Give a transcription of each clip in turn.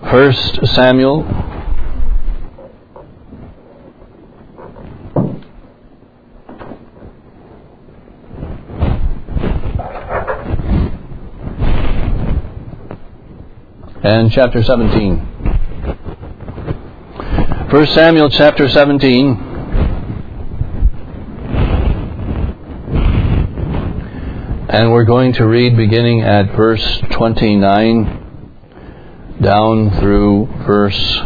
1 Samuel and chapter 17. 1 Samuel chapter 17. And we're going to read beginning at verse 29 down through verse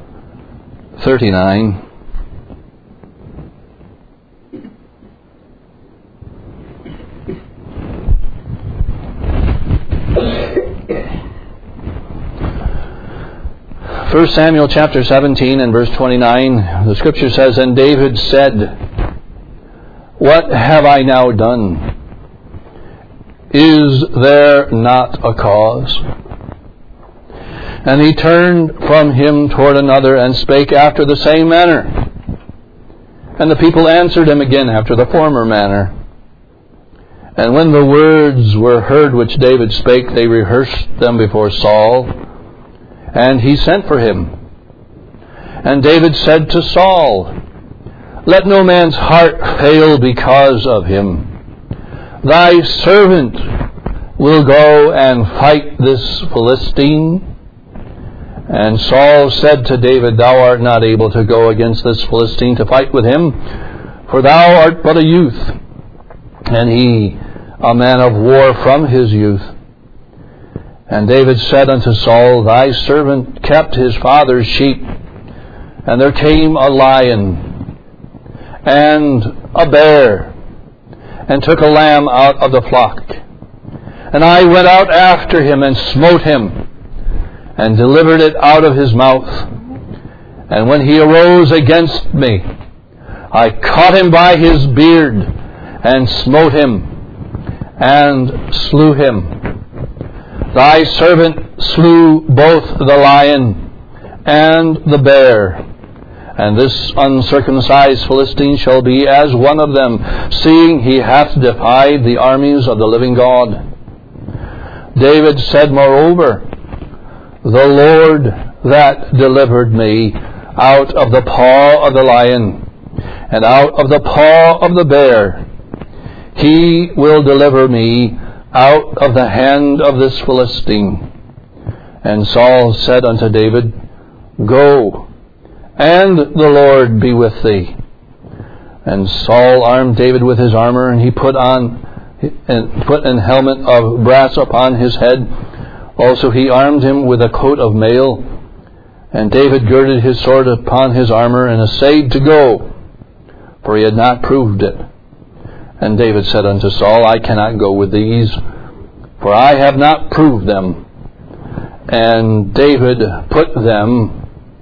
39. First Samuel chapter 17 and verse 29, the scripture says, "And David said, What have I now done? Is there not a cause? And he turned from him toward another, and spake after the same manner. And the people answered him again after the former manner. And when the words were heard which David spake, they rehearsed them before Saul, and he sent for him. And David said to Saul, Let no man's heart fail because of him. Thy servant will go and fight this Philistine. And Saul said to David, Thou art not able to go against this Philistine to fight with him, for thou art but a youth, and he a man of war from his youth. And David said unto Saul, Thy servant kept his father's sheep, and there came a lion and a bear, and took a lamb out of the flock. And I went out after him, and smote him, and delivered it out of his mouth. And when he arose against me, I caught him by his beard, and smote him, and slew him. Thy servant slew both the lion and the bear. And this uncircumcised Philistine shall be as one of them, seeing he hath defied the armies of the living God. David said moreover, The Lord that delivered me out of the paw of the lion, and out of the paw of the bear, he will deliver me out of the hand of this Philistine. And Saul said unto David, Go, and the Lord be with thee. And Saul armed David with his armor, and he put an helmet of brass upon his head. Also he armed him with a coat of mail. And David girded his sword upon his armor, and essayed to go, for he had not proved it. And David said unto Saul, I cannot go with these, for I have not proved them. And David put them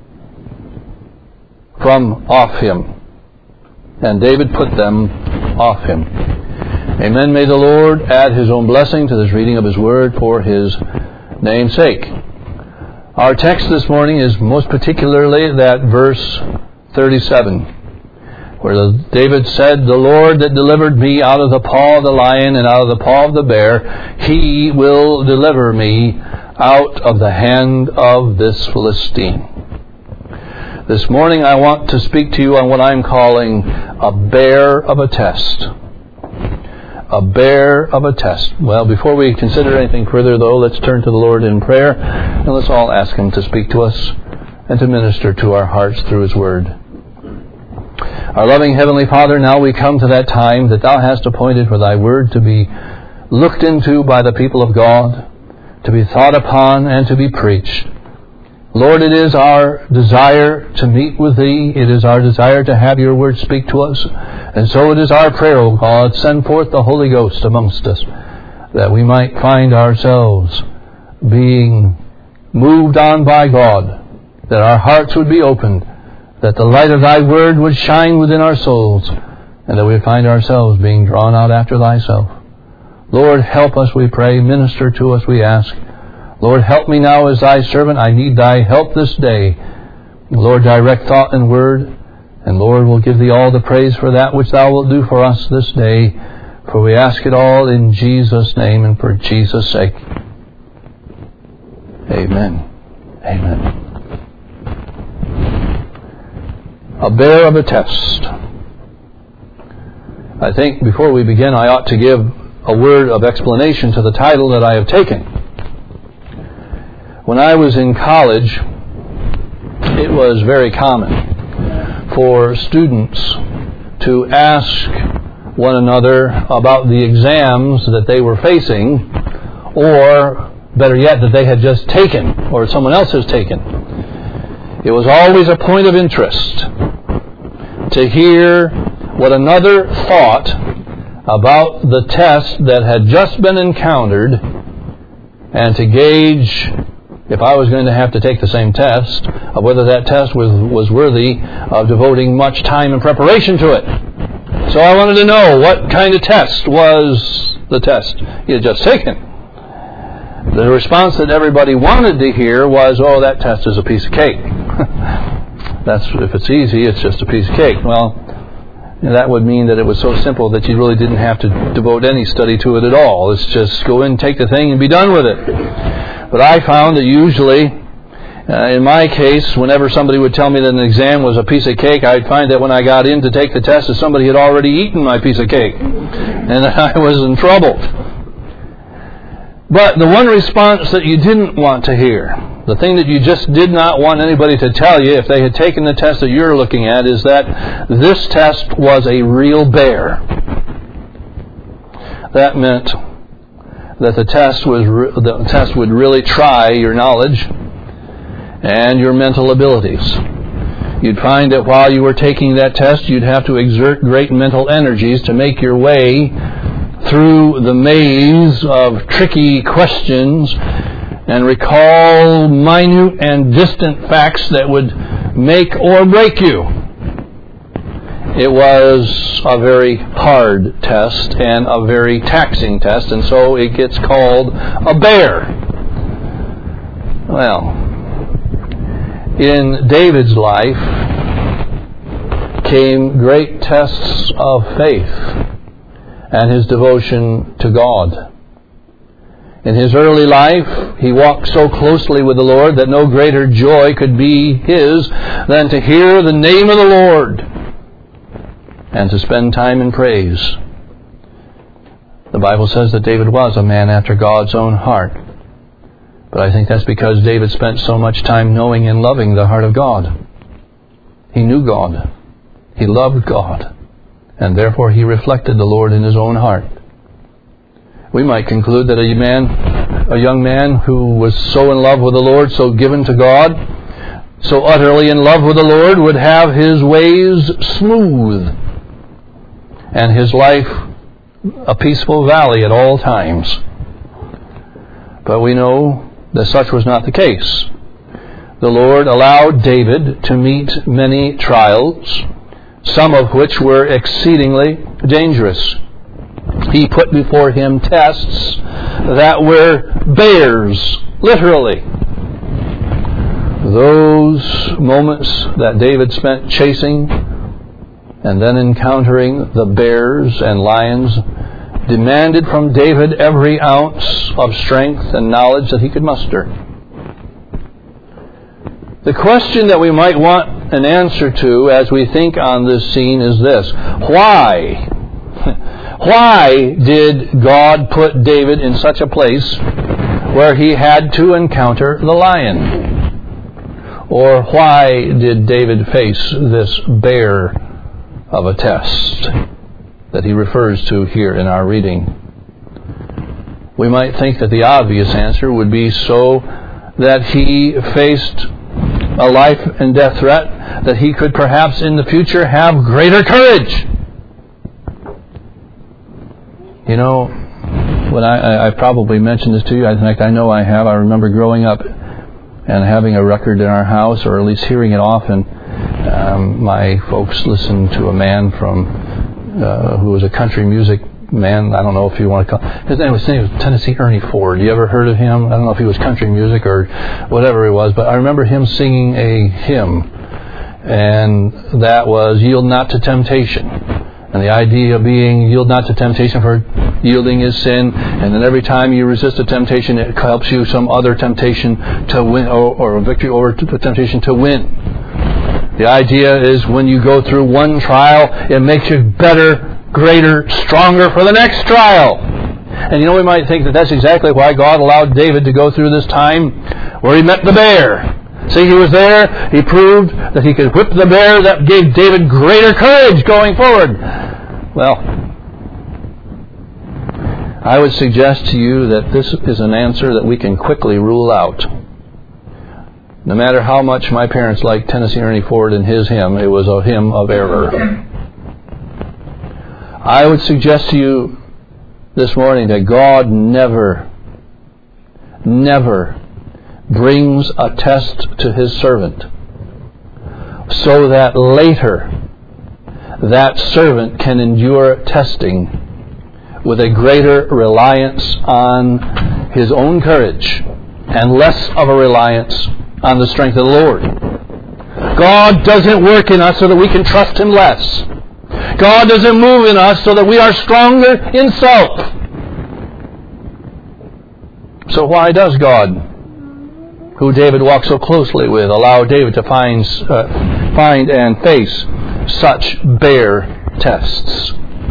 from off him. And David put them off him. Amen. May the Lord add his own blessing to this reading of his word for his name's sake. Our text this morning is most particularly that verse 37, where David said, The Lord that delivered me out of the paw of the lion and out of the paw of the bear, he will deliver me out of the hand of this Philistine. This morning I want to speak to you on what I'm calling a bear of a test. A bear of a test. Well, before we consider anything further, though, let's turn to the Lord in prayer, and let's all ask him to speak to us and to minister to our hearts through his word. Our loving Heavenly Father, now we come to that time that thou hast appointed for thy word to be looked into by the people of God, to be thought upon and to be preached. Lord, it is our desire to meet with Thee. It is our desire to have Your Word speak to us. And so it is our prayer, O God, send forth the Holy Ghost amongst us, that we might find ourselves being moved on by God, that our hearts would be opened, that the light of Thy Word would shine within our souls, and that we would find ourselves being drawn out after Thyself. Lord, help us, we pray. Minister to us, we ask. Lord, help me now as Thy servant. I need Thy help this day. Lord, direct thought and word. And Lord, we'll give Thee all the praise for that which Thou wilt do for us this day. For we ask it all in Jesus' name and for Jesus' sake. Amen. Amen. A bear of a test. I think before we begin, I ought to give a word of explanation to the title that I have taken. When I was in college, it was very common for students to ask one another about the exams that they were facing, or better yet, that they had just taken, or someone else has taken. It was always a point of interest to hear what another thought about the test that had just been encountered, and to gauge, if I was going to have to take the same test, of whether that test was worthy of devoting much time and preparation to it. So I wanted to know what kind of test was the test he had just taken. The response that everybody wanted to hear was, oh, that test is a piece of cake. That's, if it's easy, it's just a piece of cake. Well, that would mean that it was so simple that you really didn't have to devote any study to it at all. It's just go in, take the thing, and be done with it. But I found that usually, in my case, whenever somebody would tell me that an exam was a piece of cake, I'd find that when I got in to take the test, that somebody had already eaten my piece of cake. And I was in trouble. But the one response that you didn't want to hear, the thing that you just did not want anybody to tell you if they had taken the test that you're looking at, is that this test was a real bear. That meant that the test would really try your knowledge and your mental abilities. You'd find that while you were taking that test, you'd have to exert great mental energies to make your way through the maze of tricky questions and recall minute and distant facts that would make or break you. It was a very hard test and a very taxing test, and so it gets called a bear. Well, in David's life came great tests of faith and his devotion to God. In his early life, he walked so closely with the Lord that no greater joy could be his than to hear the name of the Lord and to spend time in praise. The Bible says that David was a man after God's own heart. But I think that's because David spent so much time knowing and loving the heart of God. He knew God. He loved God. And therefore he reflected the Lord in his own heart. We might conclude that a young man who was so in love with the Lord, so given to God, so utterly in love with the Lord, would have his ways smooth and his life a peaceful valley at all times. But we know that such was not the case. The Lord allowed David to meet many trials, some of which were exceedingly dangerous. He put before him tests that were bears, literally. Those moments that David spent chasing and then encountering the bears and lions demanded from David every ounce of strength and knowledge that he could muster. The question that we might want an answer to as we think on this scene is this: why? Why did God put David in such a place where he had to encounter the lion? Or why did David face this bear of a test that he refers to here in our reading? We might think that the obvious answer would be so that he faced a life and death threat, that he could perhaps in the future have greater courage. You know, when I probably mentioned this to you, in fact I know I have. I remember growing up and having a record in our house, or at least hearing it often. My folks listened to a man from who was a country music man. I don't know if you want to call his name was Tennessee Ernie Ford. You ever heard of him? I don't know if he was country music or whatever it was, but I remember him singing a hymn, and that was "Yield Not to Temptation." And the idea being, yield not to temptation, for yielding is sin. And then every time you resist a temptation, it helps you some other temptation to win, or a victory over the temptation to win. The idea is when you go through one trial, it makes you better, greater, stronger for the next trial. And we might think that that's exactly why God allowed David to go through this time where he met the bear. See, he was there, he proved that he could whip the bear. That gave David greater courage going forward. Well, I would suggest to you that this is an answer that we can quickly rule out. No matter how much my parents liked Tennessee Ernie Ford and his hymn, it was a hymn of error. I would suggest to you this morning that God never brings a test to His servant so that later that servant can endure testing with a greater reliance on his own courage and less of a reliance on the strength of the Lord. God doesn't work in us so that we can trust Him less. God doesn't move in us so that we are stronger in self. So why does God, who David walked so closely with, allow David to find and face such bare tests?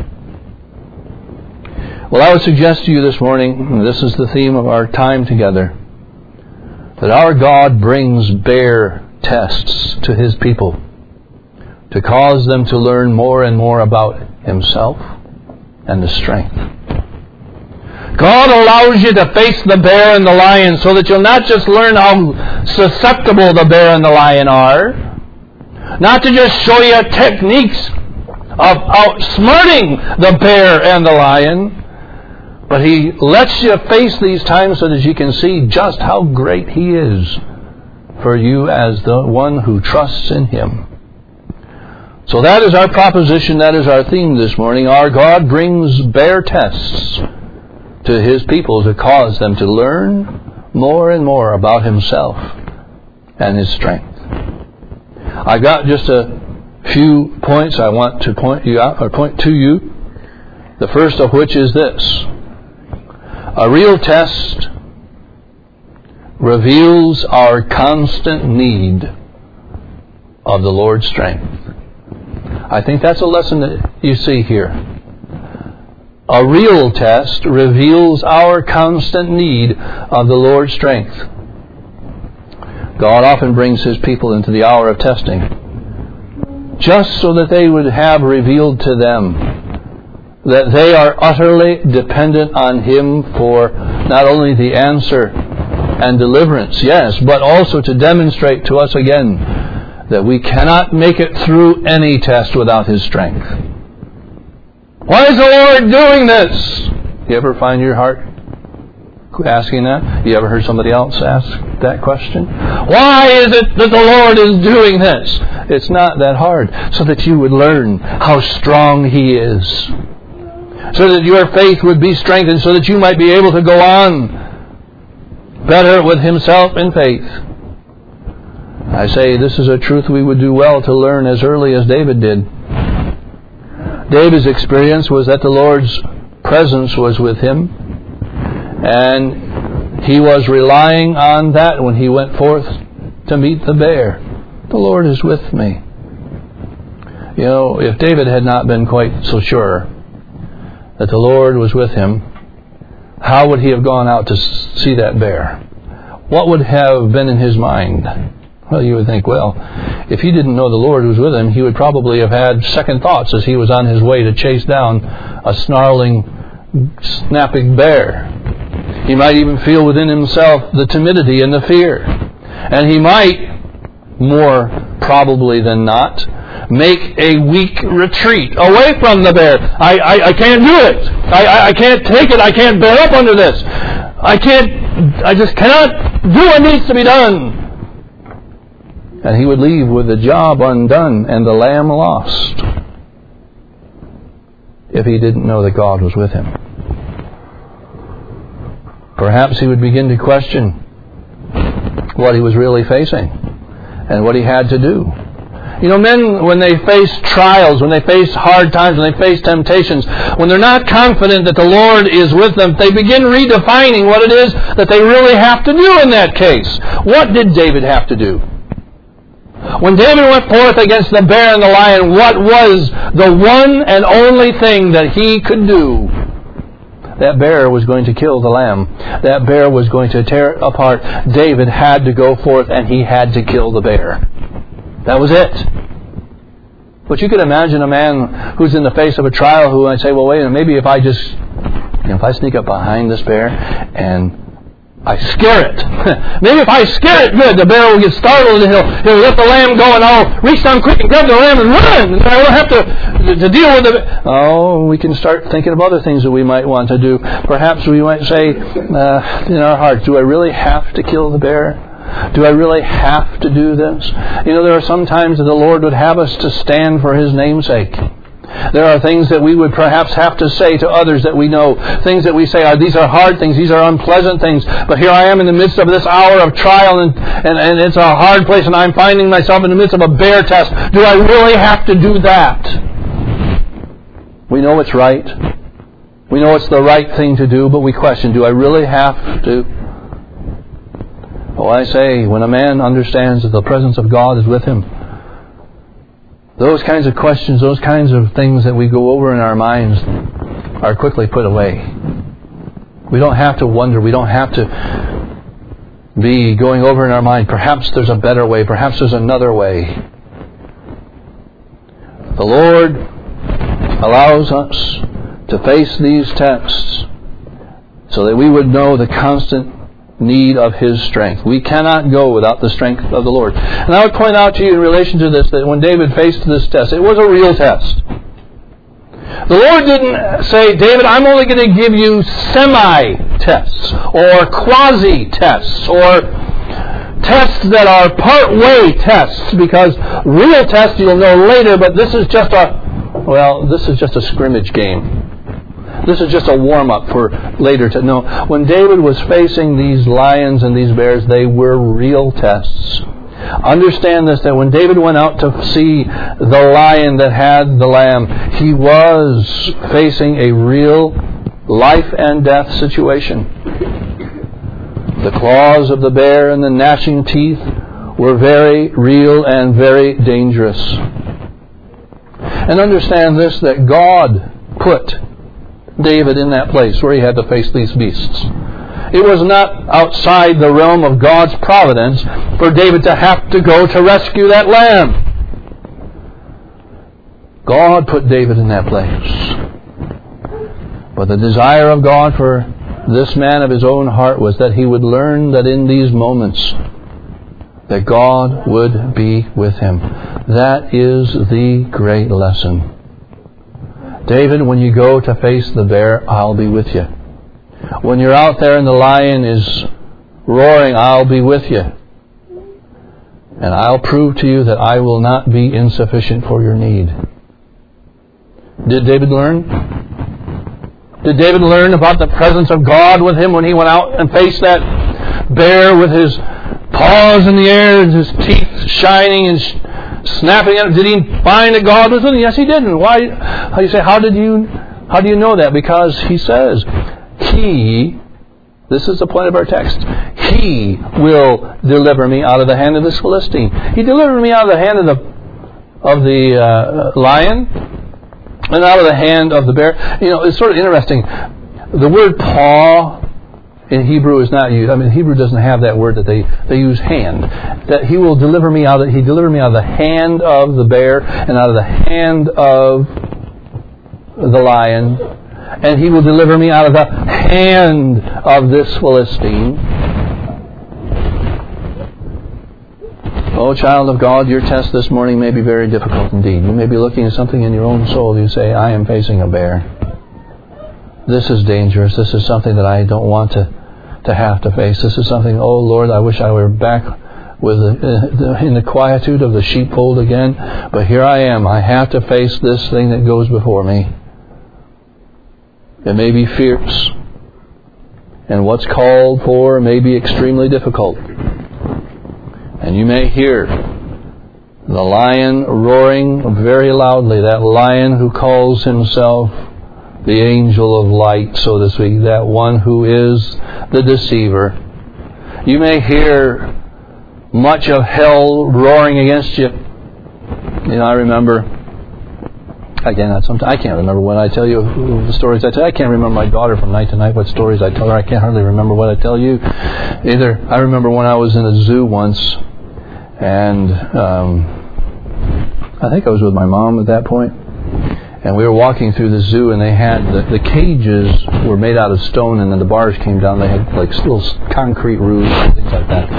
Well, I would suggest to you this morning, and this is the theme of our time together, that our God brings bare tests to His people to cause them to learn more and more about Himself and His strength. God allows you to face the bear and the lion so that you'll not just learn how susceptible the bear and the lion are, not to just show you techniques of outsmarting the bear and the lion, but He lets you face these times so that you can see just how great He is for you as the one who trusts in Him. So that is our proposition, that is our theme this morning. Our God brings bare tests to His people to cause them to learn more and more about Himself and His strength. I've got just a few points I want to point to you. The first of which is this: a real test reveals our constant need of the Lord's strength. I think that's a lesson that you see here. A real test reveals our constant need of the Lord's strength. God often brings His people into the hour of testing just so that they would have revealed to them that they are utterly dependent on Him for not only the answer and deliverance, yes, but also to demonstrate to us again that we cannot make it through any test without His strength. Why is the Lord doing this? You ever find your heart asking that? You ever heard somebody else ask that question? Why is it that the Lord is doing this? It's not that hard. So that you would learn how strong He is. So that your faith would be strengthened, so that you might be able to go on better with Himself in faith. I say this is a truth we would do well to learn as early as David did. David's experience was that the Lord's presence was with him, and he was relying on that when he went forth to meet the bear. The Lord is with me. You know, if David had not been quite so sure that the Lord was with him, how would he have gone out to see that bear? What would have been in his mind? Well, you would think, well, if he didn't know the Lord was with him, he would probably have had second thoughts as he was on his way to chase down a snarling, snapping bear. He might even feel within himself the timidity and the fear. And he might, more probably than not, make a weak retreat away from the bear. I can't do it. I can't take it. I can't bear up under this. I just cannot do what needs to be done. And he would leave with the job undone and the lamb lost if he didn't know that God was with him. Perhaps he would begin to question what he was really facing and what he had to do. You know, men, when they face trials, when they face hard times, when they face temptations, when they're not confident that the Lord is with them, they begin redefining what it is that they really have to do in that case. What did David have to do? When David went forth against the bear and the lion, what was the one and only thing that he could do? That bear was going to kill the lamb. That bear was going to tear it apart. David had to go forth and he had to kill the bear. That was it. But you could imagine a man who's in the face of a trial who might say, well, wait a minute, maybe if I sneak up behind this bear and I scare it. Maybe if I scare it good, the bear will get startled and he'll let the lamb go and I'll reach down quick and grab the lamb and run. And I won't have to deal with it. Oh, we can start thinking of other things that we might want to do. Perhaps we might say in our hearts, do I really have to kill the bear? Do I really have to do this? You know, there are some times that the Lord would have us to stand for His name's sake. There are things that we would perhaps have to say to others that we know. Things that we say, these are hard things, these are unpleasant things. But here I am in the midst of this hour of trial and it's a hard place and I'm finding myself in the midst of a bear test. Do I really have to do that? We know it's right. We know it's the right thing to do, but we question, do I really have to? Oh, I say, when a man understands that the presence of God is with him, those kinds of questions, those kinds of things that we go over in our minds are quickly put away. We don't have to wonder. We don't have to be going over in our mind, perhaps there's a better way, perhaps there's another way. The Lord allows us to face these tests so that we would know the constant need of His strength. We cannot go without the strength of the Lord. And I would point out to you in relation to this that when David faced this test, it was a real test. The Lord didn't say, David, I'm only going to give you semi-tests or quasi-tests or tests that are part-way tests, because real tests you'll know later, but this is just a scrimmage game. This is just a warm-up for later. No, when David was facing these lions and these bears, they were real tests. Understand this, that when David went out to see the lion that had the lamb, he was facing a real life and death situation. The claws of the bear and the gnashing teeth were very real and very dangerous. And understand this, that God put David in that place where he had to face these beasts. It was not outside the realm of God's providence for David to have to go to rescue that lamb. God put David in that place. But the desire of God for this man of his own heart was that he would learn that in these moments that God would be with him. That is the great lesson. David, when you go to face the bear, I'll be with you. When you're out there and the lion is roaring, I'll be with you. And I'll prove to you that I will not be insufficient for your need. Did David learn? Did David learn about the presence of God with him when he went out and faced that bear with his paws in the air and his teeth shining and snapping at him? Did he find that God was with him? Yes, he didn't. Why? You say, how do you know that? Because he says, this is the point of our text, He will deliver me out of the hand of this Philistine. He delivered me out of the hand of the lion and out of the hand of the bear. You know, it's sort of interesting. The word paw in Hebrew is not used. I mean, Hebrew doesn't have that word that they use hand. That He will deliver me out of. He delivered me out of the hand of the bear and out of the hand of the lion, and He will deliver me out of the hand of this Philistine. Oh, child of God, your test this morning may be very difficult indeed. You may be looking at something in your own soul. You say, I am facing a bear. This is dangerous. This is something that I don't want to have to face. This is something, oh Lord, I wish I were back in the quietude of the sheepfold again. But here I am. I have to face this thing that goes before me. It may be fierce. And what's called for may be extremely difficult. And you may hear The lion roaring very loudly, that lion who calls himself the angel of light, so to speak, that one who is the deceiver. You may hear much of hell roaring against you. I remember, again, I can't remember when I tell you the stories I tell. I can't remember my daughter from night to night what stories I tell her. I can't hardly remember what I tell you either. I remember when I was in a zoo once, and I think I was with my mom at that point, and we were walking through the zoo, and they had the cages were made out of stone, and then the bars came down. They had like little concrete roofs and things like that.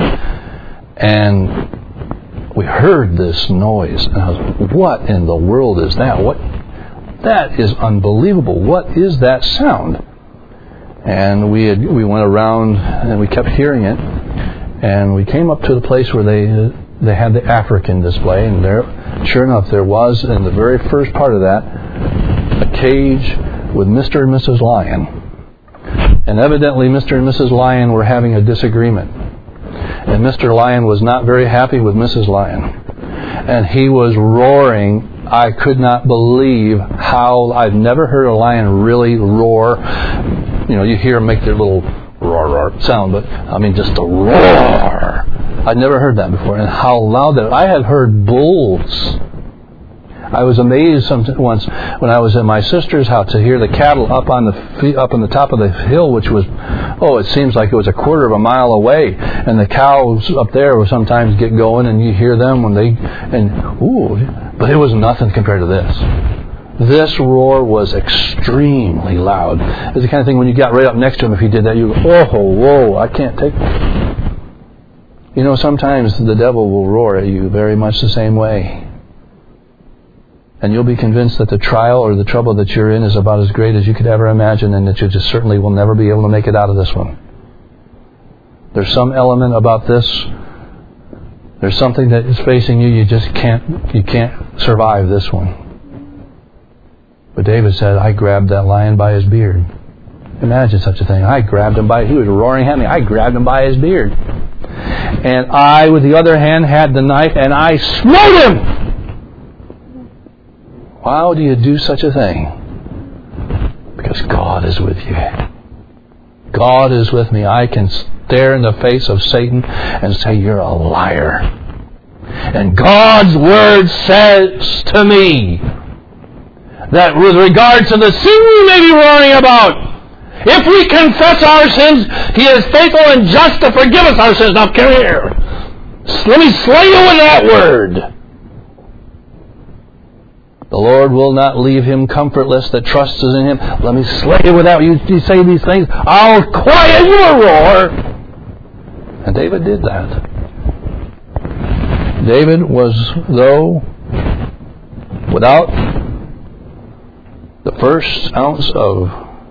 And we heard this noise, and I was, what in the world is that? That is unbelievable. What is that sound? And we went around, and we kept hearing it, and we came up to the place where they had the African display, and there, sure enough, there was, in the very first part of that, a cage with Mr. and Mrs. Lion. And evidently Mr. and Mrs. Lion were having a disagreement. And Mr. Lion was not very happy with Mrs. Lion. And he was roaring. I could not believe how I've never heard a lion really roar. You hear them make their little roar, roar sound, but I mean just a roar. I'd never heard that before. And how loud that. I had heard bulls. I was amazed once when I was at my sister's house to hear the cattle up on the top of the hill, which was, it seems like it was a quarter of a mile away. And the cows up there will sometimes get going, and you hear them but it was nothing compared to this. This roar was extremely loud. It's the kind of thing when you got right up next to him, if he did that, you go, whoa, I can't take it. Sometimes the devil will roar at you very much the same way. And you'll be convinced that the trial or the trouble that you're in is about as great as you could ever imagine, and that you just certainly will never be able to make it out of this one. There's some element about this. There's something that is facing you. You can't survive this one. But David said, I grabbed that lion by his beard. Imagine such a thing. He was roaring at me. I grabbed him by his beard. And I, with the other hand, had the knife, and I smote him. How do you do such a thing? Because God is with you. God is with me. I can stare in the face of Satan and say, you're a liar. And God's Word says to me that with regard to the sin we may be roaring about, if we confess our sins, He is faithful and just to forgive us our sins. Now come here. Let me slay you with that word. The Lord will not leave him comfortless that trusts in Him. Let me slay you with that. You say these things, I'll quiet your roar. And David did that. David was, though, without the first ounce of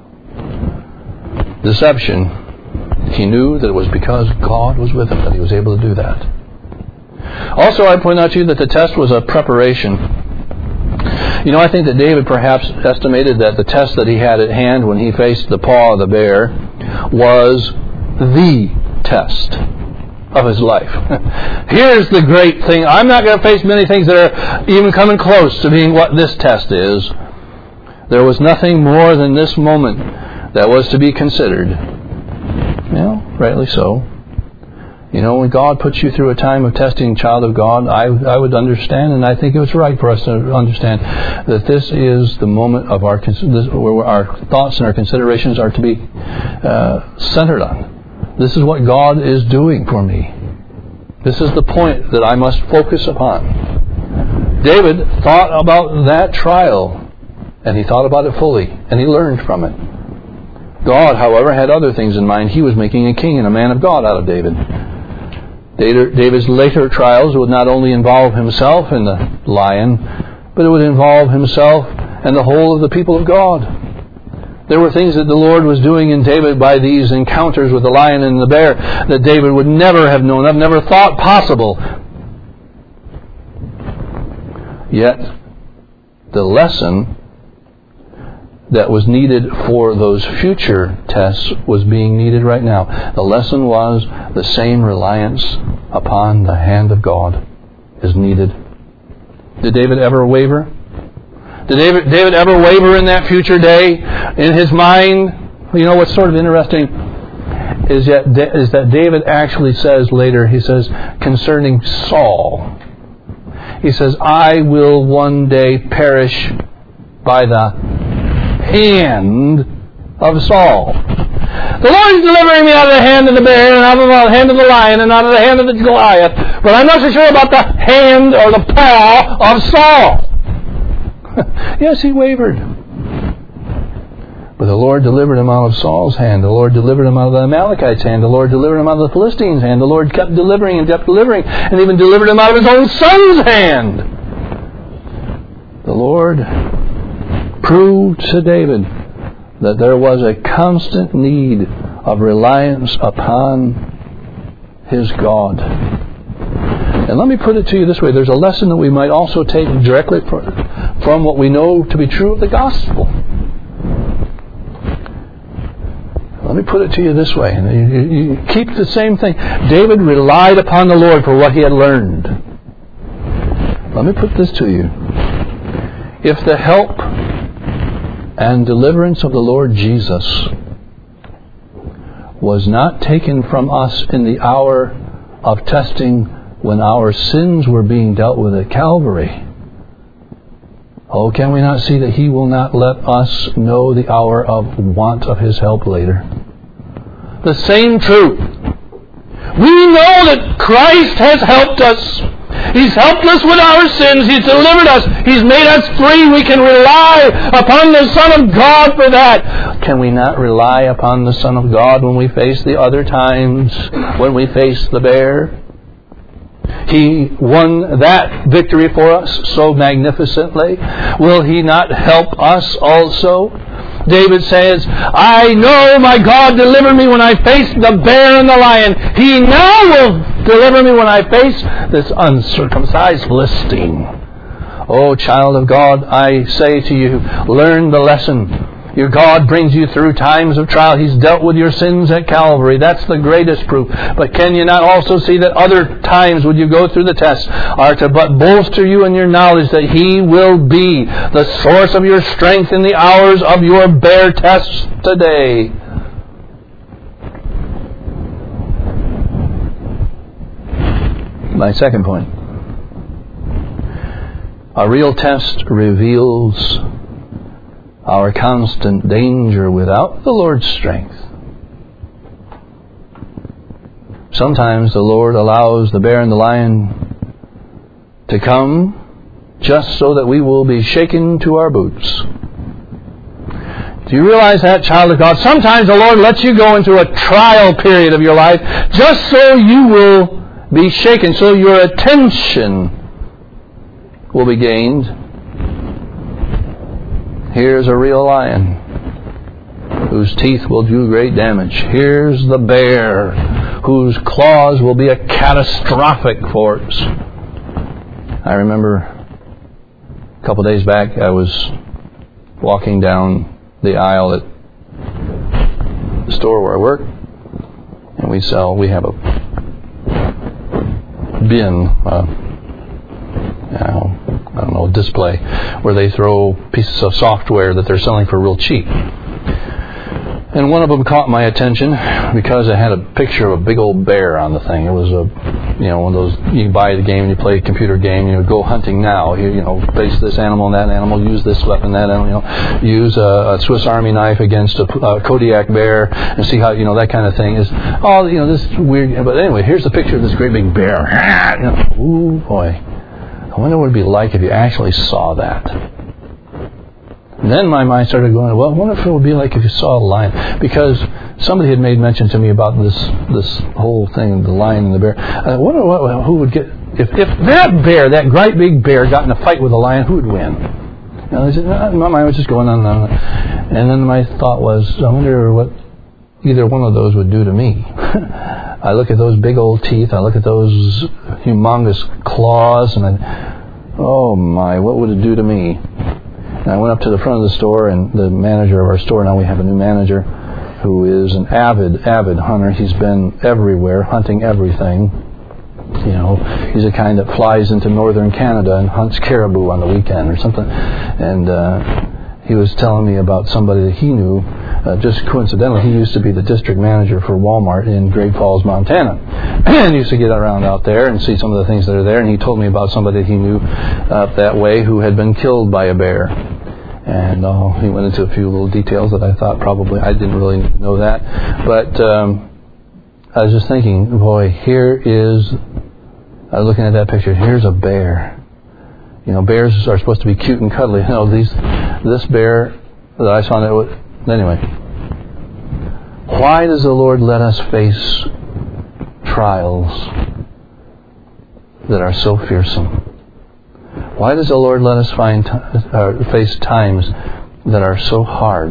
deception, he knew that it was because God was with him that he was able to do that. Also, I point out to you that the test was a preparation. I think that David perhaps estimated that the test that he had at hand when he faced the paw of the bear was the test of his life. Here's the great thing. I'm not going to face many things that are even coming close to being what this test is. There was nothing more than this moment that was to be considered. Rightly so. When God puts you through a time of testing, child of God, I would understand, and I think it's right for us to understand that this is the moment of where our thoughts and our considerations are to be centered on. This is what God is doing for me. This is the point that I must focus upon. David thought about that trial, and he thought about it fully, and he learned from it. God, however, had other things in mind. He was making a king and a man of God out of David. David's later trials would not only involve himself in the lion, but it would involve himself and the whole of the people of God. There were things that the Lord was doing in David by these encounters with the lion and the bear that David would never have known of, never thought possible. Yet, the lesson that was needed for those future tests was being needed right now. The lesson was the same reliance upon the hand of God is needed Did David ever waver? Did David ever waver in that future day in his mind? You know what's sort of interesting is that David actually says later, he says, concerning Saul, he says, I will one day perish by the hand of Saul. The Lord is delivering me out of the hand of the bear, and out of the hand of the lion, and out of the hand of the Goliath. But I'm not so sure about the hand or the paw of Saul. Yes, he wavered. But the Lord delivered him out of Saul's hand. The Lord delivered him out of the Amalekites' hand. The Lord delivered him out of the Philistines' hand. The Lord kept delivering and kept delivering, and even delivered him out of his own son's hand. The Lord proved to David that there was a constant need of reliance upon his God. And let me put it to you this way. There's a lesson that we might also take directly from what we know to be true of the gospel. Let me put it to you this way. You keep the same thing. David relied upon the Lord for what he had learned. Let me put this to you. If the help and deliverance of the Lord Jesus was not taken from us in the hour of testing when our sins were being dealt with at Calvary, oh, can we not see that He will not let us know the hour of want of His help later? The same truth. We know that Christ has helped us. He's helped us with our sins. He's delivered us. He's made us free. We can rely upon the Son of God for that. Can we not rely upon the Son of God when we face the other times, when we face the bear? He won that victory for us so magnificently. Will He not help us also? David says, I know my God delivered me when I faced the bear and the lion. He now will deliver me when I face this uncircumcised Philistine. Oh, child of God, I say to you, learn the lesson. Your God brings you through times of trial. He's dealt with your sins at Calvary. That's the greatest proof. But can you not also see that other times when you go through the tests are to but bolster you in your knowledge that He will be the source of your strength in the hours of your bare tests today? My second point. A real test reveals our constant danger without the Lord's strength. Sometimes the Lord allows the bear and the lion to come just so that we will be shaken to our boots. Do you realize that, child of God? Sometimes the Lord lets you go into a trial period of your life just so you will be shaken, so your attention will be gained. Here's a real lion whose teeth will do great damage. Here's the bear whose claws will be a catastrophic force. I remember a couple days back I was walking down the aisle at the store where I work, and we have a bin, I don't know, display where they throw pieces of software that they're selling for real cheap. And one of them caught my attention because it had a picture of a big old bear on the thing. It was one of those, you buy the game and you play a computer game, go hunting now. Face this animal and that animal, use this weapon, that animal, use a Swiss Army knife against a Kodiak bear and see how, that kind of thing is all, this weird. But anyway, here's the picture of this great big bear. Ooh, boy. I wonder what it would be like if you actually saw that. And then my mind started going, well, I wonder if it would be like if you saw a lion. Because somebody had made mention to me about this whole thing, the lion and the bear. I wonder who would get... If that bear, that great big bear, got in a fight with a lion, who would win? My mind was just going on and on. And then my thought was, I wonder what either one of those would do to me. I look at those big old teeth, I look at those humongous claws, and oh my, what would it do to me? And I went up to the front of the store, and the manager of our store, now we have a new manager, who is an avid hunter. He's been everywhere, hunting everything. He's the kind that flies into northern Canada and hunts caribou on the weekend or something. And he was telling me about somebody that he knew. Just coincidentally, he used to be the district manager for Walmart in Great Falls, Montana. And he used to get around out there and see some of the things that are there. And he told me about somebody he knew up that way who had been killed by a bear. And he went into a few little details that I thought probably I didn't really know that. But I was just thinking, boy, I was looking at that picture. Here's a bear. Bears are supposed to be cute and cuddly. This bear that I saw. Anyway, why does the Lord let us face trials that are so fearsome? Why does the Lord let us face times that are so hard?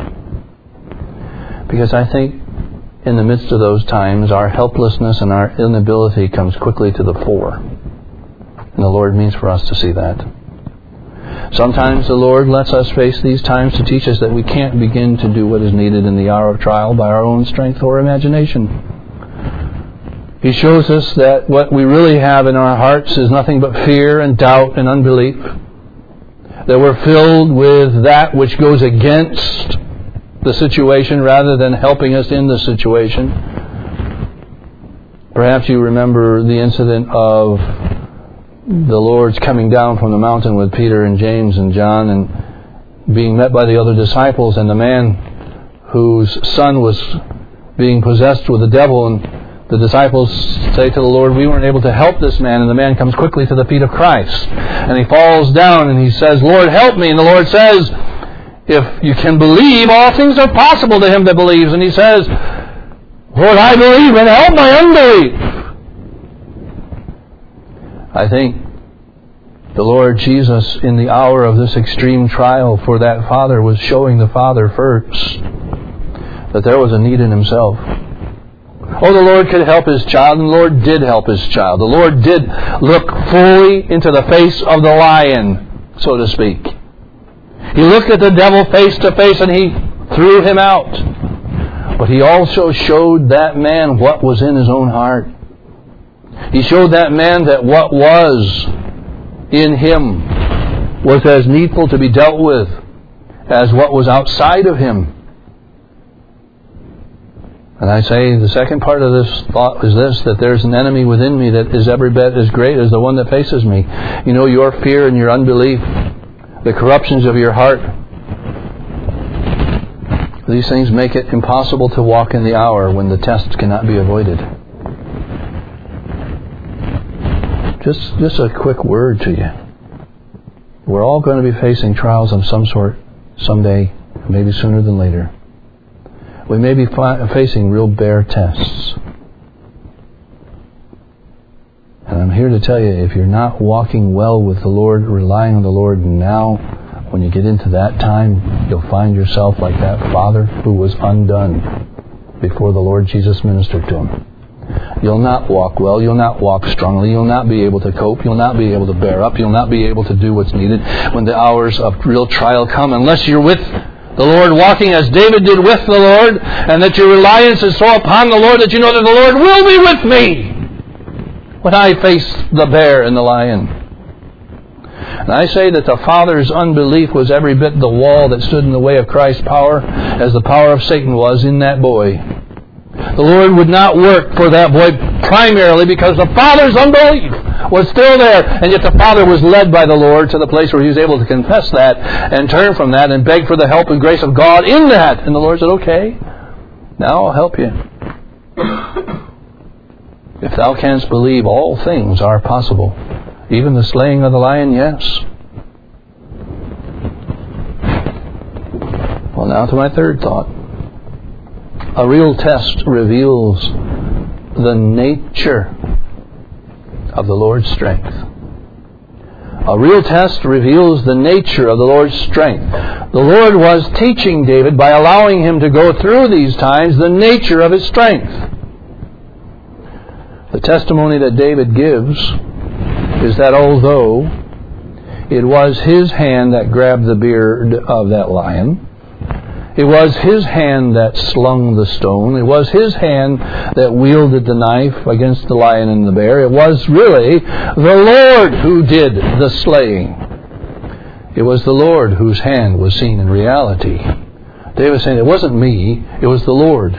Because I think in the midst of those times, our helplessness and our inability comes quickly to the fore. And the Lord means for us to see that. Sometimes the Lord lets us face these times to teach us that we can't begin to do what is needed in the hour of trial by our own strength or imagination. He shows us that what we really have in our hearts is nothing but fear and doubt and unbelief. That we're filled with that which goes against the situation rather than helping us in the situation. Perhaps you remember the incident of the Lord's coming down from the mountain with Peter and James and John and being met by the other disciples, and the man whose son was being possessed with the devil, and the disciples say to the Lord, we weren't able to help this man, and the man comes quickly to the feet of Christ and he falls down and he says, Lord, help me. And the Lord says, if you can believe, all things are possible to him that believes. And he says, Lord, I believe, and help my unbelief. I think the Lord Jesus, in the hour of this extreme trial for that father, was showing the father first that there was a need in himself. Oh, the Lord could help his child, and the Lord did help his child. The Lord did look fully into the face of the lion, so to speak. He looked at the devil face to face and he threw him out. But he also showed that man what was in his own heart. He showed that man that what was in him was as needful to be dealt with as what was outside of him. And I say the second part of this thought is this, that there's an enemy within me that is every bit as great as the one that faces me. Your fear and your unbelief, the corruptions of your heart, these things make it impossible to walk in the hour when the test cannot be avoided. Just a quick word to you. We're all going to be facing trials of some sort someday, maybe sooner than later. We may be facing real bare tests. And I'm here to tell you, if you're not walking well with the Lord, relying on the Lord now, when you get into that time, you'll find yourself like that father who was undone before the Lord Jesus ministered to him. You'll not walk well. You'll not walk strongly. You'll not be able to cope. You'll not be able to bear up. You'll not be able to do what's needed when the hours of real trial come, unless you're with the Lord, walking as David did with the Lord, and that your reliance is so upon the Lord that you know that the Lord will be with me when I face the bear and the lion. And I say that the father's unbelief was every bit the wall that stood in the way of Christ's power as the power of Satan was in that boy. The Lord would not work for that boy primarily because the father's unbelief was still there. And yet the father was led by the Lord to the place where he was able to confess that and turn from that and beg for the help and grace of God in that. And the Lord said, okay, now I'll help you. If thou canst believe, all things are possible. Even the slaying of the lion, yes. Well, now to my third thought. A real test reveals the nature of the Lord's strength. A real test reveals the nature of the Lord's strength. The Lord was teaching David by allowing him to go through these times the nature of his strength. The testimony that David gives is that although it was his hand that grabbed the beard of that lion, It was His hand that slung the stone. It was His hand that wielded the knife against the lion and the bear. It was really the Lord who did the slaying. It was the Lord whose hand was seen in reality. David was saying, it wasn't me, it was the Lord.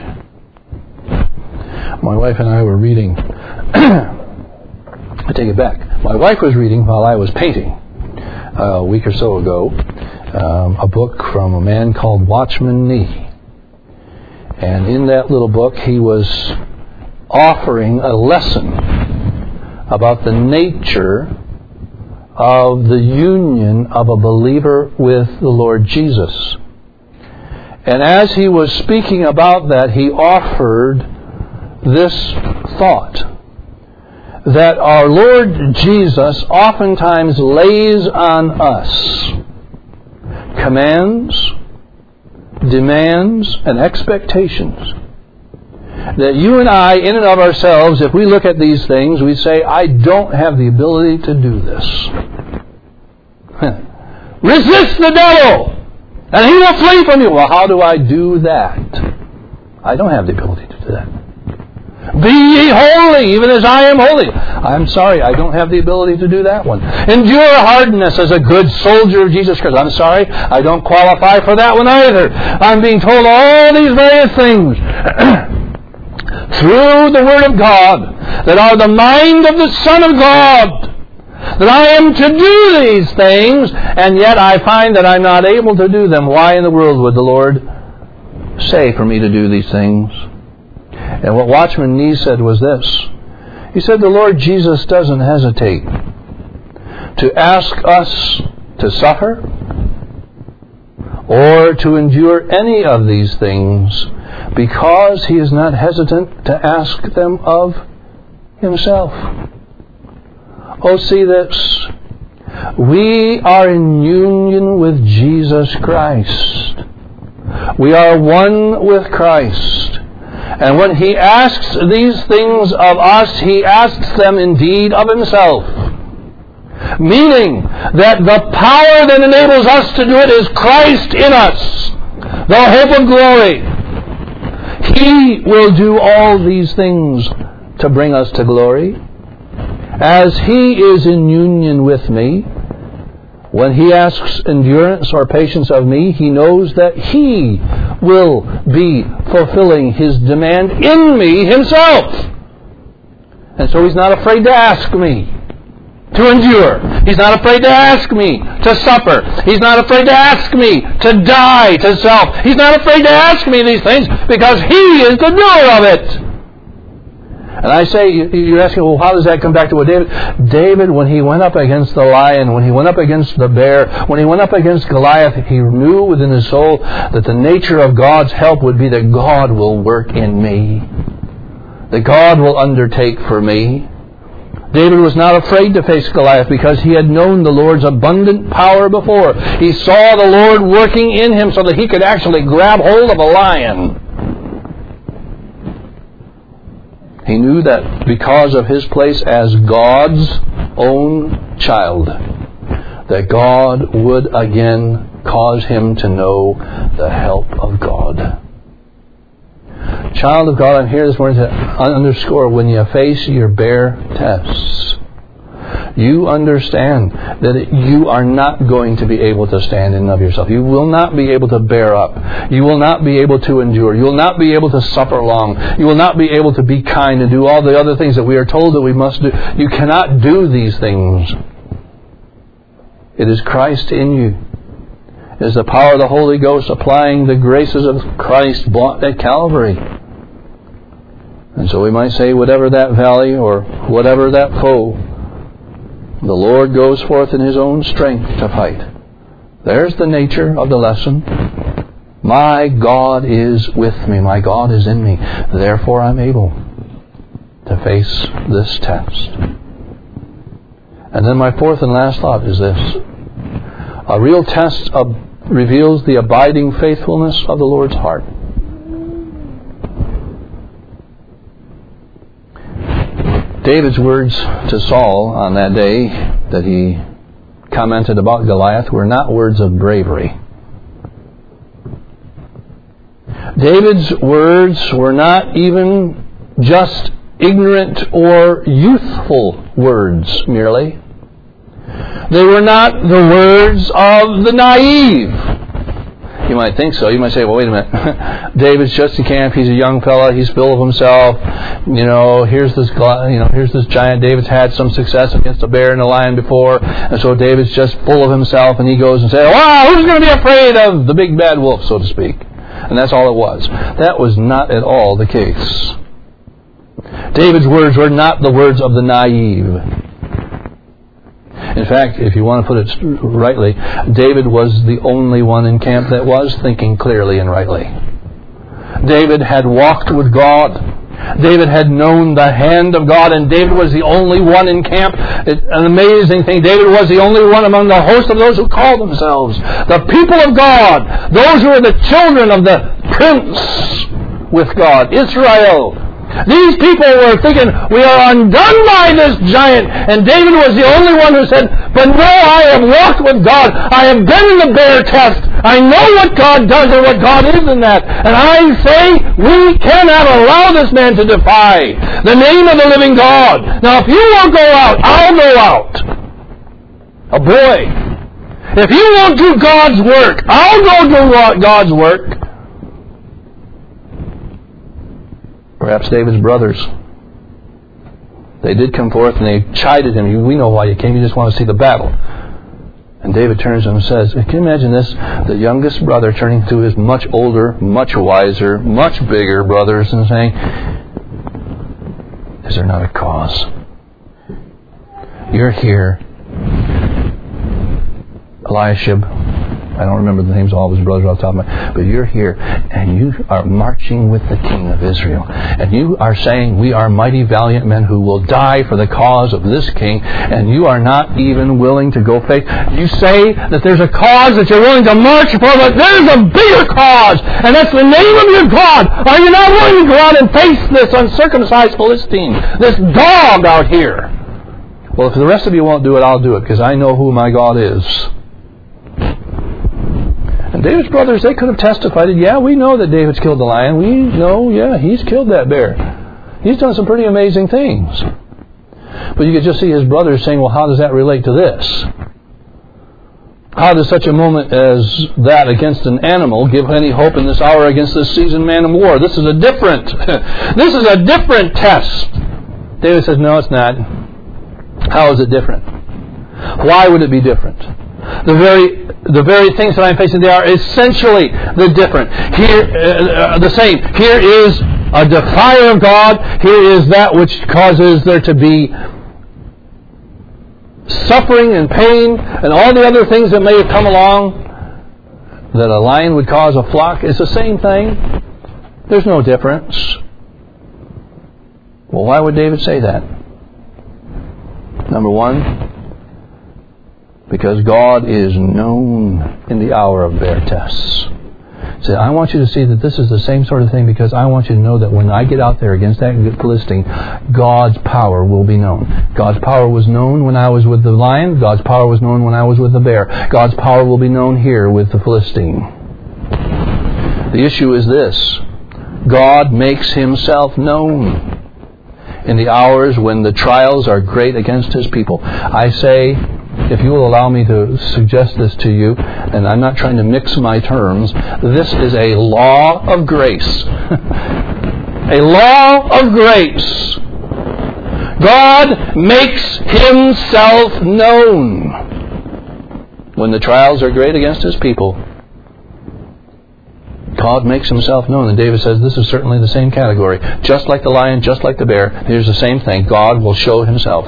My wife and I were reading. I take it back. My wife was reading while I was painting a week or so ago. A book from a man called Watchman Nee. And in that little book, he was offering a lesson about the nature of the union of a believer with the Lord Jesus. And as he was speaking about that, he offered this thought, that our Lord Jesus oftentimes lays on us commands, demands, and expectations that you and I, in and of ourselves, if we look at these things, we say, I don't have the ability to do this. Resist the devil, and he will flee from you. Well, how do I do that? I don't have the ability to do that. Be ye holy, even as I am holy. I'm sorry, I don't have the ability to do that one. Endure hardness as a good soldier of Jesus Christ. I'm sorry, I don't qualify for that one either. I'm being told all these various things through the Word of God that are the mind of the Son of God, that I am to do these things, and yet I find that I'm not able to do them. Why in the world would the Lord say for me to do these things? And what Watchman Nee said was this. He said the Lord Jesus doesn't hesitate to ask us to suffer or to endure any of these things because He is not hesitant to ask them of Himself. Oh, see this. We are in union with Jesus Christ. We are one with Christ. And when He asks these things of us, He asks them indeed of Himself. Meaning that the power that enables us to do it is Christ in us, the hope of glory. He will do all these things to bring us to glory. As He is in union with me, when He asks endurance or patience of me, He knows that He will be fulfilling His demand in me Himself. And so He's not afraid to ask me to endure. He's not afraid to ask me to suffer. He's not afraid to ask me to die to self. He's not afraid to ask me these things because He is the doer of it. And I say, you're asking, well, how does that come back to what David, when he went up against the lion, when he went up against the bear, when he went up against Goliath, he knew within his soul that the nature of God's help would be that God will work in me, that God will undertake for me. David was not afraid to face Goliath because he had known the Lord's abundant power before. He saw the Lord working in him so that he could actually grab hold of a lion. He knew that because of his place as God's own child, that God would again cause him to know the help of God. Child of God, I'm here this morning to underscore, when you face your bare tests, you understand that you are not going to be able to stand in and of yourself. You will not be able to bear up. You will not be able to endure. You will not be able to suffer long. You will not be able to be kind and do all the other things that we are told that we must do. You cannot do these things. It is Christ in you. It is the power of the Holy Ghost applying the graces of Christ bought at Calvary. And so we might say, whatever that valley or whatever that foe, the Lord goes forth in His own strength to fight. There's the nature of the lesson. My God is with me. My God is in me. Therefore I'm able to face this test. And then my fourth and last thought is this. A real test reveals the abiding faithfulness of the Lord's heart. David's words to Saul on that day that he commented about Goliath were not words of bravery. David's words were not even just ignorant or youthful words merely. They were not the words of the naive. You might think so. You might say, well, wait a minute. David's just in camp. He's a young fella. He's full of himself. Here's this giant. David's had some success against a bear and a lion before. And so David's just full of himself. And he goes and says, wow, who's going to be afraid of the big bad wolf, so to speak? And that's all it was. That was not at all the case. David's words were not the words of the naive. In fact, if you want to put it rightly, David was the only one in camp that was thinking clearly and rightly. David had walked with God. David had known the hand of God, and David was the only one in camp. An amazing thing. David was the only one among the host of those who called themselves the people of God, those who were the children of the prince with God, Israel. These people were thinking, we are undone by this giant. And David was the only one who said, but no, I have walked with God. I have been in the bear test. I know what God does and what God is in that. And I say, we cannot allow this man to defy the name of the living God. Now, if you won't go out, I'll go out. Oh boy. If you won't do God's work, I'll go do God's work. Perhaps David's brothers, they did come forth and they chided him. We know why you came. You just want to see the battle. And David turns to him and says, can you imagine this? The youngest brother turning to his much older, much wiser, much bigger brothers and saying, is there not a cause? You're here. Eliashib, I don't remember the names of all of his brothers off the top of my head, but you're here and you are marching with the King of Israel. And you are saying, we are mighty valiant men who will die for the cause of this king, and you are not even willing to go face. You say that there's a cause that you're willing to march for, but there's a bigger cause, and that's the name of your God. Are you not willing to go out and face this uncircumcised Philistine, this dog out here? Well, if the rest of you won't do it, I'll do it, because I know who my God is. And David's brothers, they could have testified, yeah, we know that David's killed the lion. We know, yeah, he's killed that bear. He's done some pretty amazing things. But you could just see his brothers saying, well, how does that relate to this? How does such a moment as that against an animal give any hope in this hour against this seasoned man of war? This is a different test. David says, no, it's not. How is it different? Why would it be different? The very things that I'm facing, they are essentially the same. Here is a defier of God. Here is that which causes there to be suffering and pain and all the other things that may have come along that a lion would cause a flock. It's the same thing. There's no difference. Well, why would David say that? Number one, because God is known in the hour of bear tests. So I want you to see that this is the same sort of thing, because I want you to know that when I get out there against that Philistine, God's power will be known. God's power was known when I was with the lion. God's power was known when I was with the bear. God's power will be known here with the Philistine. The issue is this. God makes himself known in the hours when the trials are great against his people. I say, if you will allow me to suggest this to you, and I'm not trying to mix my terms, this is a law of grace. A law of grace. God makes himself known when the trials are great against his people. God makes himself known. And David says this is certainly the same category. Just like the lion, just like the bear, here's the same thing. God will show himself.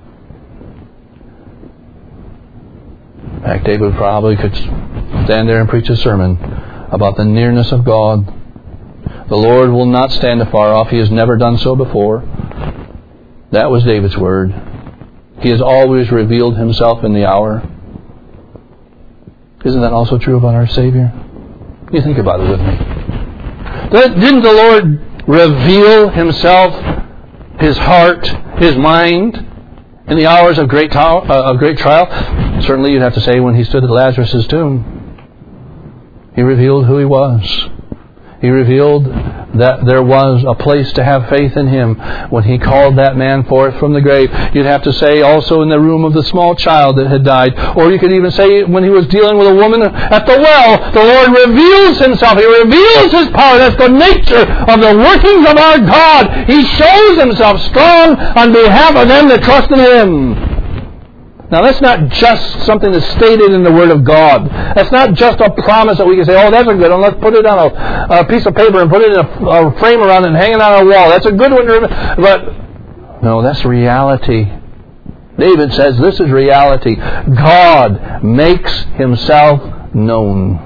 In fact, David probably could stand there and preach a sermon about the nearness of God. The Lord will not stand afar off. He has never done so before. That was David's word. He has always revealed himself in the hour. Isn't that also true about our Savior? You think about it with me. Didn't the Lord reveal himself, his heart, his mind in the hours of great trial? Certainly you'd have to say when he stood at Lazarus' tomb. He revealed who he was. He revealed that there was a place to have faith in Him when He called that man forth from the grave. You'd have to say also in the room of the small child that had died. Or you could even say when He was dealing with a woman at the well, the Lord reveals Himself. He reveals His power. That's the nature of the workings of our God. He shows Himself strong on behalf of them that trust in Him. Now, that's not just something that's stated in the Word of God. That's not just a promise that we can say, oh, that's a good one. Let's put it on a piece of paper and put it in a frame around it and hang it on a wall. That's a good one to remember. But, no, that's reality. David says this is reality. God makes Himself known.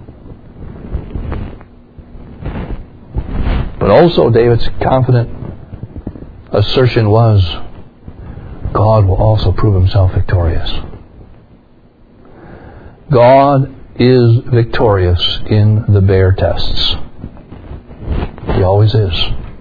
But also, David's confident assertion was, God will also prove Himself victorious. God is victorious in the bear tests. He always is.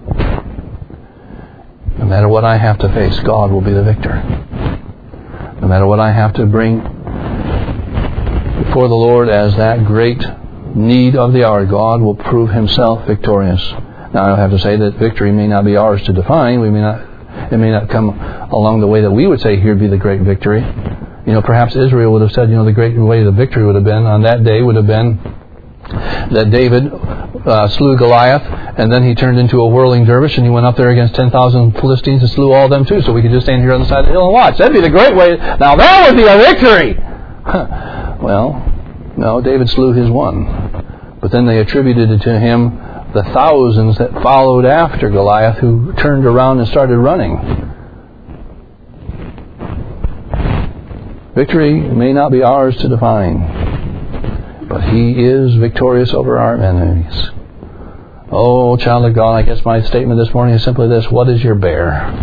No matter what I have to face, God will be the victor. No matter what I have to bring before the Lord as that great need of the hour, God will prove Himself victorious. Now, I have to say that victory may not be ours to define. It may not come along the way that we would say here be the great victory. You know, perhaps Israel would have said, the great way the victory would have been on that day would have been that David slew Goliath, and then he turned into a whirling dervish, and he went up there against 10,000 Philistines and slew all of them too, so we could just stand here on the side of the hill and watch. That'd be the great way. Now that would be a victory! Well, no, David slew his one. But then they attributed it to him the thousands that followed after Goliath who turned around and started running. Victory may not be ours to define, but He is victorious over our enemies. Oh, child of God, I guess my statement this morning is simply this. What is your bear?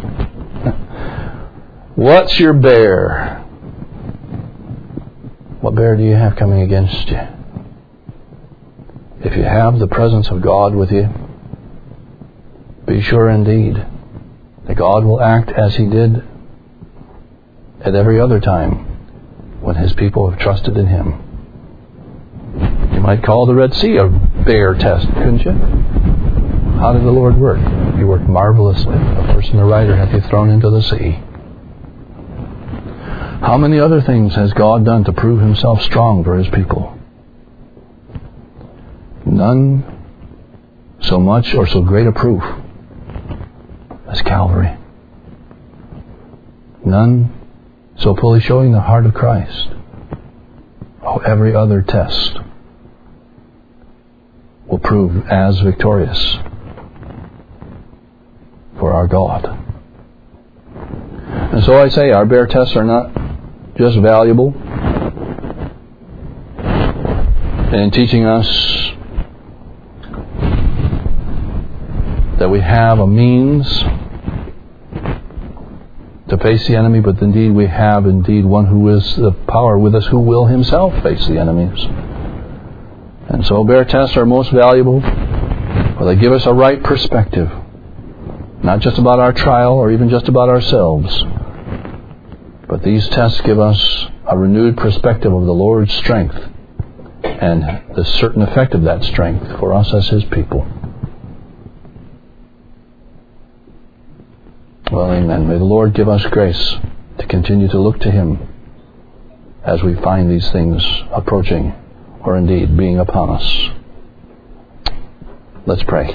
What's your bear? What bear do you have coming against you? If you have the presence of God with you, be sure indeed that God will act as He did at every other time when His people have trusted in Him. You might call the Red Sea a bear test, couldn't you? How did the Lord work? He worked marvelously. The horse and the rider hath He thrown into the sea. How many other things has God done to prove Himself strong for His people? None so much or so great a proof as Calvary. None so fully showing the heart of Christ. Oh, every other test will prove as victorious for our God. And so I say our bear tests are not just valuable in teaching us that we have a means to face the enemy, but indeed we have one who is the power with us, who will Himself face the enemies. And so bear tests are most valuable, for they give us a right perspective, not just about our trial or even just about ourselves, but these tests give us a renewed perspective of the Lord's strength and the certain effect of that strength for us as His people. Well, amen. May the Lord give us grace to continue to look to Him as we find these things approaching or indeed being upon us. Let's pray.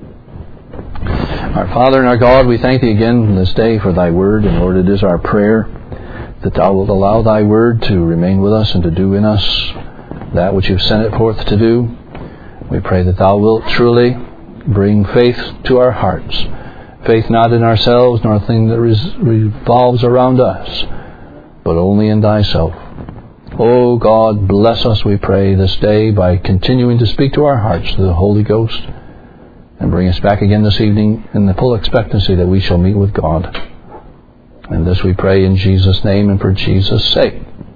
Our Father and our God, we thank Thee again this day for Thy Word, and Lord, it is our prayer that Thou wilt allow Thy Word to remain with us and to do in us that which You've sent it forth to do. We pray that Thou wilt truly bring faith to our hearts. Faith not in ourselves, nor a thing that revolves around us, but only in Thyself. Oh God, bless us, we pray, this day by continuing to speak to our hearts through the Holy Ghost, and bring us back again this evening in the full expectancy that we shall meet with God. And this we pray in Jesus' name and for Jesus' sake.